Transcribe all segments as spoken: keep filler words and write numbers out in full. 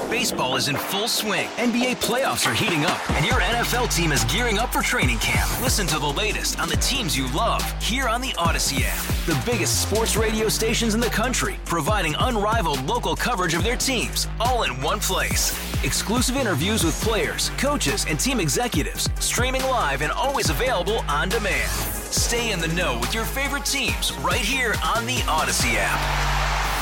Baseball is in full swing. N B A playoffs are heating up, and your N F L team is gearing up for training camp. Listen to the latest on the teams you love here on the Odyssey app. The biggest sports radio stations in the country, providing unrivaled local coverage of their teams, all in one place. Exclusive interviews with players, coaches, and team executives, streaming live and always available on demand. Stay in the know with your favorite teams right here on the Odyssey app.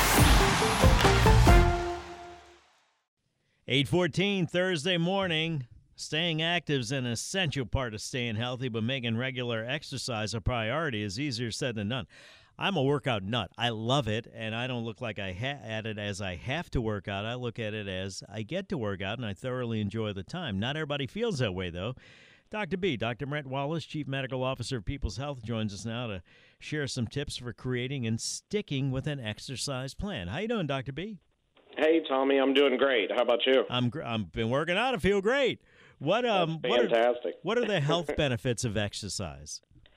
eight fourteen Thursday morning. Staying active is an essential part of staying healthy, but making regular exercise a priority is easier said than done. I'm a workout nut. I love it, and I don't look like I ha- at it as I have to work out. I look at it as I get to work out, and I thoroughly enjoy the time. Not everybody feels that way, though. Doctor B, Doctor Brent Wallace, Chief Medical Officer of People's Health, joins us now to share some tips for creating and sticking with an exercise plan. How you doing, Doctor B? Hey, Tommy, I'm doing great. How about you? I'm gr- I've been working out. I feel great. What um That's fantastic. What are, what are the health benefits of exercise?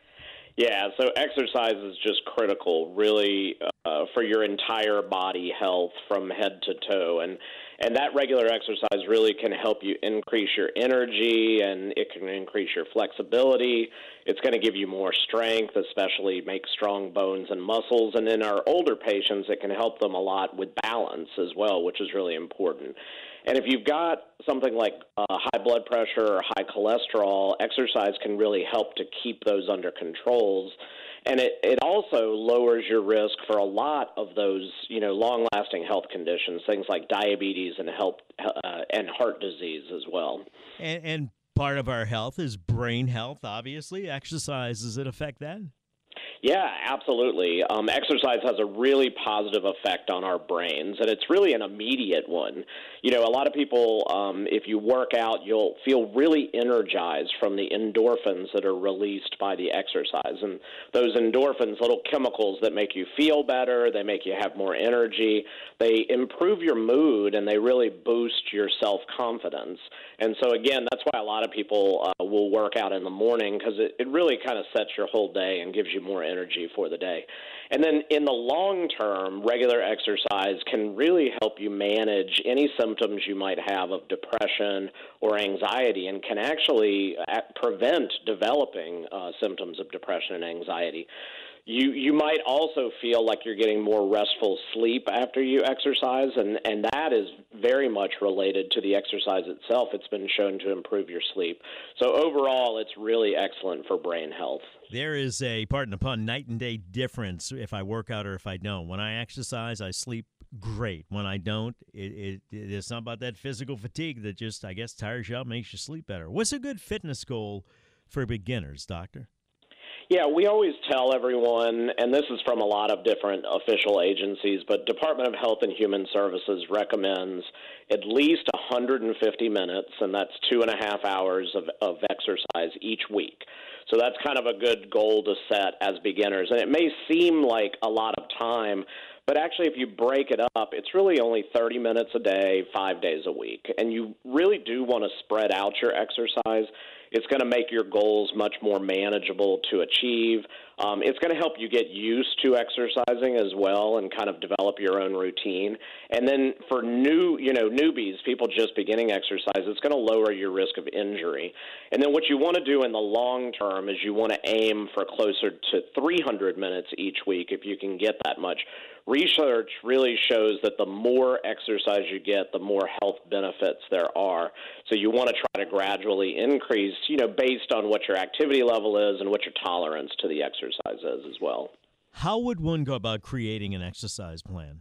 Yeah, so exercise is just critical, really, uh, for your entire body health from head to toe. And and that regular exercise really can help you increase your energy, and it can increase your flexibility. It's going to give you more strength, especially make strong bones and muscles. And in our older patients, it can help them a lot with balance as well, which is really important. And if you've got something like uh, high blood pressure or high cholesterol, exercise can really help to keep those under controls. And it, it also lowers your risk for a lot of those, you know, long-lasting health conditions, things like diabetes and health, uh, and heart disease as well. And, and part of our health is brain health, obviously. Exercise, does it affect that? Yeah, absolutely. Um, exercise has a really positive effect on our brains, and it's really an immediate one. You know, a lot of people, um, if you work out, you'll feel really energized from the endorphins that are released by the exercise. And those endorphins, little chemicals that make you feel better, they make you have more energy, they improve your mood, and they really boost your self-confidence. And so, again, that's why a lot of people uh, will work out in the morning, because it, it really kind of sets your whole day and gives you more energy for the day. And then in the long term, regular exercise can really help you manage any symptoms you might have of depression or anxiety, and can actually prevent developing uh, symptoms of depression and anxiety. You you might also feel like you're getting more restful sleep after you exercise, and, and that is very much related to the exercise itself. It's been shown to improve your sleep. So overall, it's really excellent for brain health. There is a, pardon the pun, night and day difference if I work out or if I don't. When I exercise, I sleep great. When I don't, it, it, it's not about that physical fatigue that just, I guess, tires you out, makes you sleep better. What's a good fitness goal for beginners, Doctor? Yeah, we always tell everyone, and this is from a lot of different official agencies, but Department of Health and Human Services recommends at least one hundred fifty minutes, and that's two and a half hours of, of exercise each week. So that's kind of a good goal to set as beginners. And it may seem like a lot of time, but actually if you break it up, it's really only thirty minutes a day, five days a week. And you really do want to spread out your exercise. It's going to make your goals much more manageable to achieve. Um, it's going to help you get used to exercising as well and kind of develop your own routine. And then for new, you know, newbies, people just beginning exercise, it's going to lower your risk of injury. And then what you want to do in the long term is you want to aim for closer to three hundred minutes each week if you can get that much. Research really shows that the more exercise you get, the more health benefits there are. So you want to try to gradually increase, you know, based on what your activity level is and what your tolerance to the exercise is as well. How would one go about creating an exercise plan?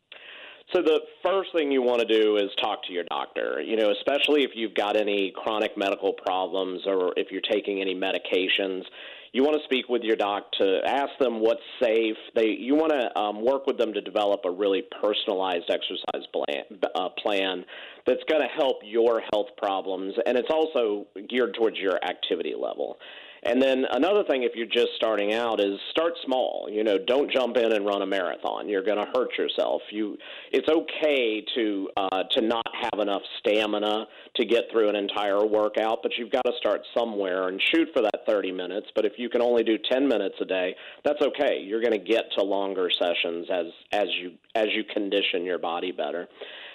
So the first thing you want to do is talk to your doctor, you know, especially if you've got any chronic medical problems or if you're taking any medications. You want to speak with your doc to ask them what's safe. They, you want to um, work with them to develop a really personalized exercise plan, uh, plan that's going to help your health problems, and it's also geared towards your activity level. And then another thing, if you're just starting out, is start small. You know, don't jump in and run a marathon. You're going to hurt yourself. You, it's okay to uh, to not have enough stamina to get through an entire workout, but you've got to start somewhere and shoot for that thirty minutes. But if you can only do ten minutes a day, that's okay. You're going to get to longer sessions as as you as you condition your body better.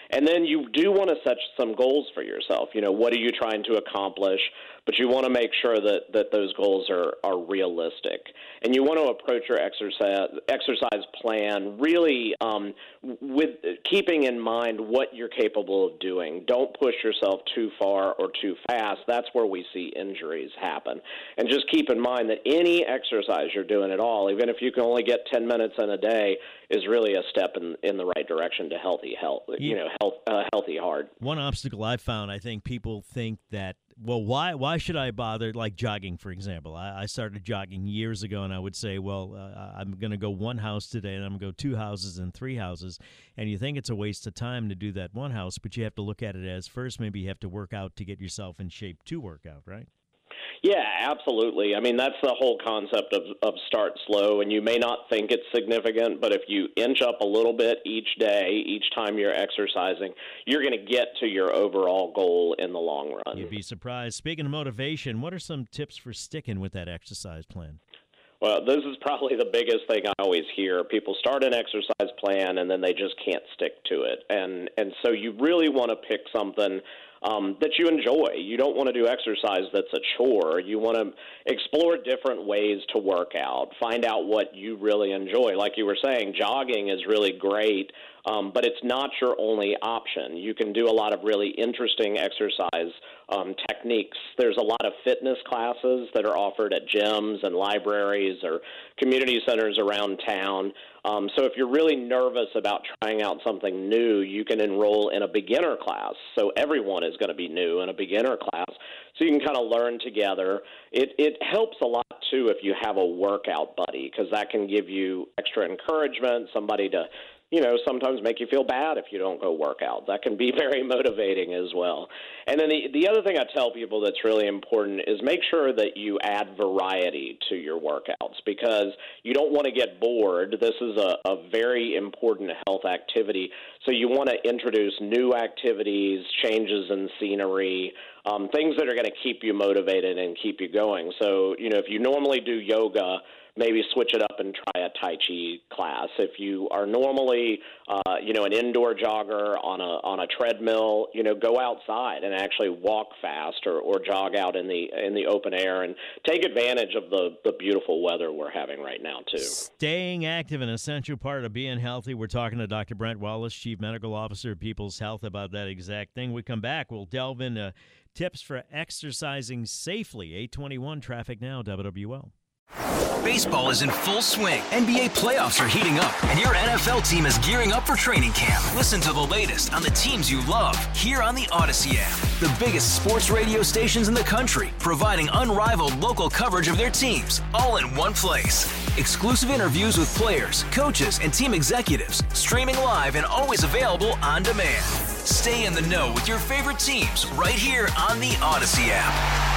And then you do want to set some goals for yourself. You know, what are you trying to accomplish? But you want to make sure that, that those goals are, are realistic. And you want to approach your exercise exercise plan really um, with keeping in mind what you're capable of doing. Don't push yourself too far or too fast. That's where we see injuries happen. And just keep in mind that any exercise you're doing at all, even if you can only get ten minutes in a day, is really a step in, in the right direction to healthy health, you know, health, uh, healthy heart. One obstacle I've found, I think people think that, well, why why should I bother, like jogging, for example? I, I started jogging years ago, and I would say, well, uh, I'm going to go one house today, and I'm going to go two houses and three houses. And you think it's a waste of time to do that one house, but you have to look at it as first maybe you have to work out to get yourself in shape to work out, right? Yeah, absolutely. I mean, that's the whole concept of, of start slow, and you may not think it's significant, but if you inch up a little bit each day, each time you're exercising, you're going to get to your overall goal in the long run. You'd be surprised. Speaking of motivation, what are some tips for sticking with that exercise plan? Well, this is probably the biggest thing I always hear. People start an exercise plan, and then they just can't stick to it. And, and so you really want to pick something Um, that you enjoy. You don't want to do exercise that's a chore. You want to explore different ways to work out, find out what you really enjoy. Like you were saying, jogging is really great, um, but it's not your only option. You can do a lot of really interesting exercise um, techniques. There's a lot of fitness classes that are offered at gyms and libraries or community centers around town. Um, so if you're really nervous about trying out something new, you can enroll in a beginner class. So everyone is going to be new in a beginner class, so you can kind of learn together. It, it helps a lot, too, if you have a workout buddy, because that can give you extra encouragement, somebody to, you know, sometimes make you feel bad if you don't go work out. That can be very motivating as well. And then the, the other thing I tell people that's really important is make sure that you add variety to your workouts, because you don't want to get bored. This is a, a very important health activity, so you want to introduce new activities, changes in scenery, um, things that are going to keep you motivated and keep you going. So, you know, if you normally do yoga, maybe switch it up and try a Tai Chi class. If you are normally, uh, you know, an indoor jogger on a on a treadmill, you know, go outside and actually walk fast or, or jog out in the in the open air and take advantage of the, the beautiful weather we're having right now, too. Staying active, an essential part of being healthy. We're talking to Doctor Brent Wallace, Chief Medical Officer of People's Health, about that exact thing. We come back, we'll delve into tips for exercising safely. eight twenty-one traffic now, W W L. Baseball is in full swing. N B A playoffs are heating up, and your N F L team is gearing up for training camp. Listen to the latest on the teams you love here on the Odyssey app. The biggest sports radio stations in the country, providing unrivaled local coverage of their teams, all in one place. Exclusive interviews with players, coaches, and team executives, streaming live and always available on demand. Stay in the know with your favorite teams right here on the Odyssey app.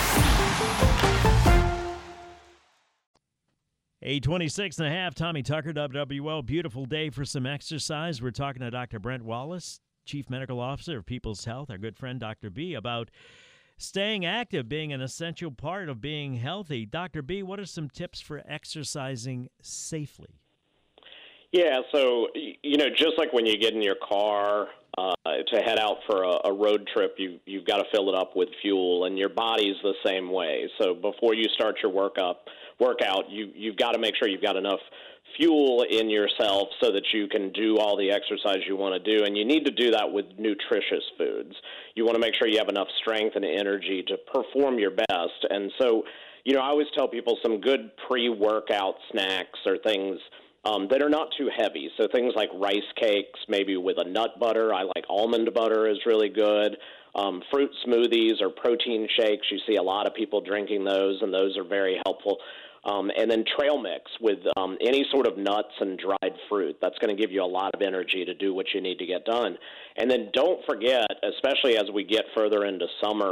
eight twenty-six and a half, Tommy Tucker, W W L. Beautiful day for some exercise. We're talking to Doctor Brent Wallace, Chief Medical Officer of People's Health, our good friend Doctor B, about staying active being an essential part of being healthy. Doctor B, what are some tips for exercising safely? Yeah, so, you know, just like when you get in your car uh, to head out for a, a road trip, you, you've got to fill it up with fuel, and your body's the same way. So before you start your workup, workout, you, you've got to make sure you've got enough fuel in yourself so that you can do all the exercise you want to do, and you need to do that with nutritious foods. You want to make sure you have enough strength and energy to perform your best. And so, you know, I always tell people some good pre-workout snacks are things Um, that are not too heavy. So things like rice cakes, maybe with a nut butter. I like almond butter is really good. Um, fruit smoothies or protein shakes. You see a lot of people drinking those, and those are very helpful. Um, and then trail mix with um, any sort of nuts and dried fruit. That's going to give you a lot of energy to do what you need to get done. And then don't forget, especially as we get further into summer,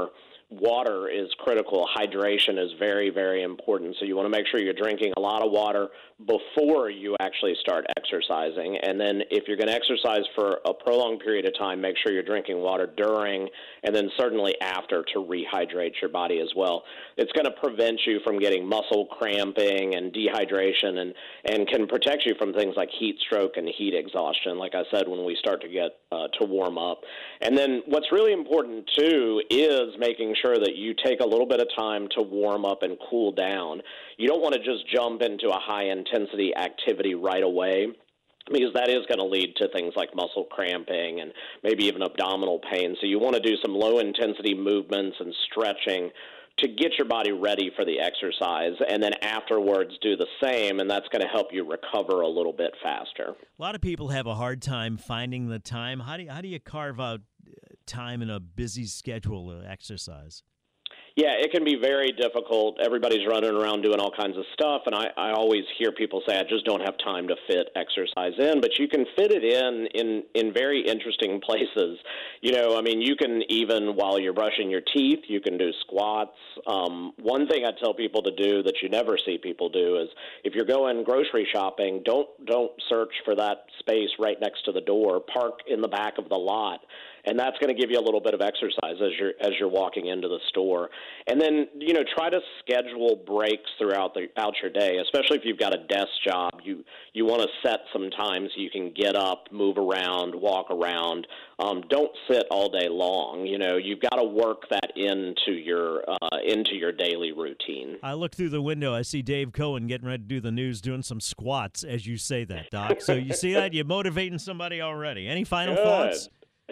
water is critical. Hydration is very, very important. So you want to make sure you're drinking a lot of water before you actually start exercising. And then if you're going to exercise for a prolonged period of time, make sure you're drinking water during and then certainly after to rehydrate your body as well. It's going to prevent you from getting muscle cramping and dehydration and, and can protect you from things like heat stroke and heat exhaustion, like I said, when we start to get uh, to warm up. And then what's really important, too, is making sure that you take a little bit of time to warm up and cool down. You don't want to just jump into a high-intensity activity right away, because that is going to lead to things like muscle cramping and maybe even abdominal pain. So you want to do some low-intensity movements and stretching to get your body ready for the exercise, and then afterwards do the same, and that's going to help you recover a little bit faster. A lot of people have a hard time finding the time. How do you, how do you carve out time in a busy schedule to exercise? Yeah, it can be very difficult. Everybody's running around doing all kinds of stuff, and I, I always hear people say, I just don't have time to fit exercise in. But you can fit it in, in in very interesting places. You know, I mean, you can even, while you're brushing your teeth, you can do squats. Um, one thing I tell people to do that you never see people do is if you're going grocery shopping, don't don't search for that space right next to the door. Park in the back of the lot. And that's going to give you a little bit of exercise as you're as you're walking into the store. And then, you know, try to schedule breaks throughout the out your day, especially if you've got a desk job. You you want to set some time so you can get up, move around, walk around. Um, don't sit all day long. You know, you've got to work that into your uh, into your daily routine. I look through the window. I see Dave Cohen getting ready to do the news, doing some squats as you say that, Doc. So you see that? You're motivating somebody already. Any final Good. thoughts?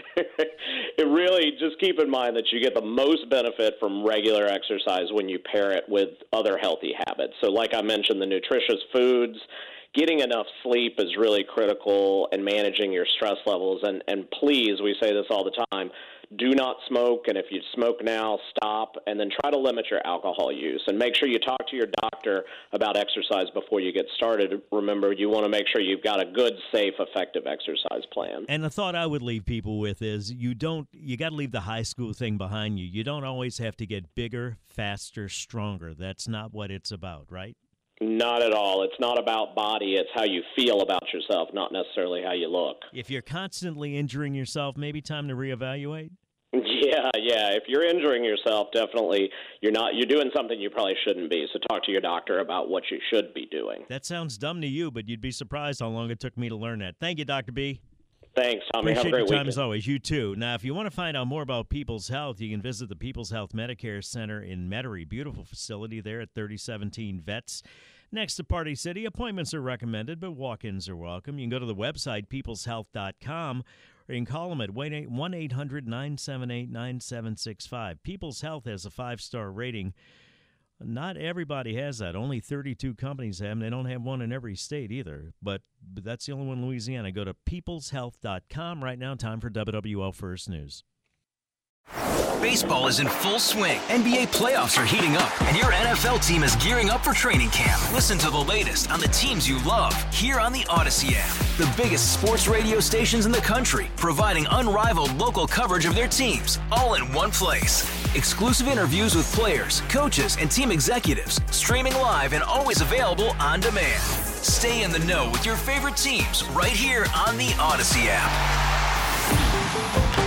It really, just keep in mind that you get the most benefit from regular exercise when you pair it with other healthy habits. So like I mentioned, the nutritious foods, getting enough sleep is really critical, and managing your stress levels. And, and please, we say this all the time, do not smoke, and if you smoke now, stop, and then try to limit your alcohol use. And make sure you talk to your doctor about exercise before you get started. Remember, you want to make sure you've got a good, safe, effective exercise plan. And the thought I would leave people with is you don't you got to leave the high school thing behind you. You don't always have to get bigger, faster, stronger. That's not what it's about, right? Not at all. It's not about body. It's how you feel about yourself, not necessarily how you look. If you're constantly injuring yourself, maybe time to reevaluate? Yeah, yeah. If you're injuring yourself, definitely you're not. You're doing something you probably shouldn't be. So talk to your doctor about what you should be doing. That sounds dumb to you, but you'd be surprised how long it took me to learn that. Thank you, Doctor B. Thanks, Tommy. Appreciate Have a great your time weekend. as always. You too. Now, if you want to find out more about People's Health, you can visit the People's Health Medicare Center in Metairie. Beautiful facility there at thirty seventeen Vets. Next to Party City, appointments are recommended, but walk-ins are welcome. You can go to the website, peoples health dot com, or you can call them at one eight hundred nine seven eight nine seven six five. People's Health has a five-star rating. Not everybody has that. Only thirty-two companies have them. They don't have one in every state either, but, but that's the only one in Louisiana. Go to peoples health dot com right now. Time for W W L First News. Baseball is in full swing. N B A playoffs are heating up, and your N F L team is gearing up for training camp. Listen to the latest on the teams you love here on the Odyssey app. The biggest sports radio stations in the country, providing unrivaled local coverage of their teams, all in one place. Exclusive interviews with players, coaches, and team executives, streaming live and always available on demand. Stay in the know with your favorite teams right here on the Odyssey app.